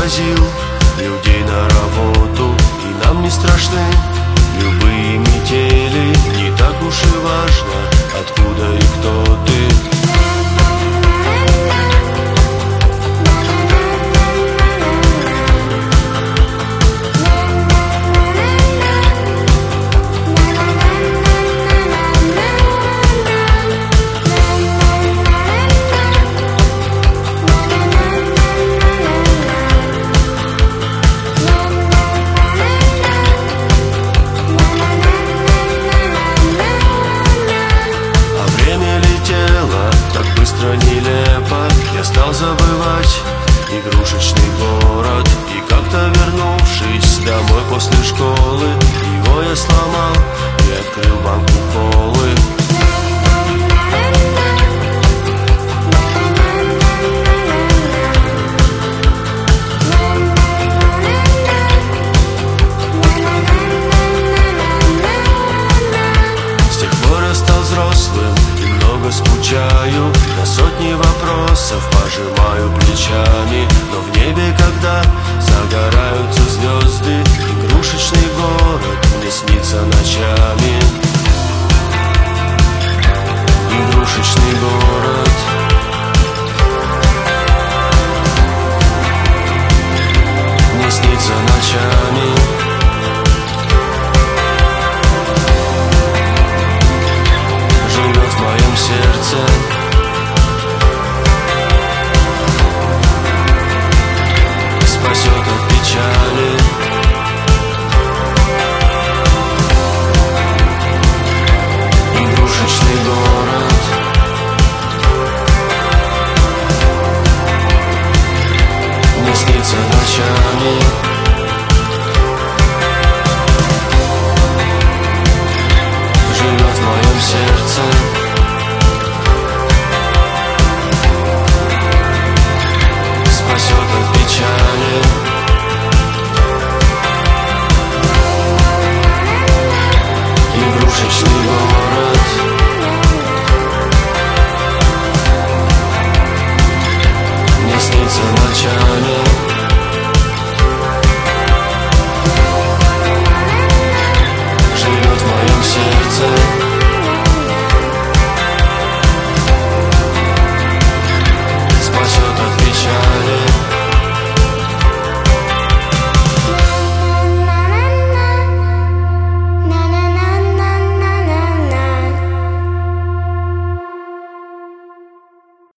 возил людей на работу, и нам не страшны любые метели. Не так уж и важно, откуда и кто ты. Нелепо я стал забывать игрушечный город. И как-то вернувшись домой после школы, его я сломал и открыл банку колы. С тех пор я стал взрослым и много скучаю. На сотни вопросов пожимаю плечами. Но в небе, когда загораются звезды, игрушечный город мне снится ночами. Игрушечный город. Мне снится ночами. Живет в моем сердце. Спасет от печали.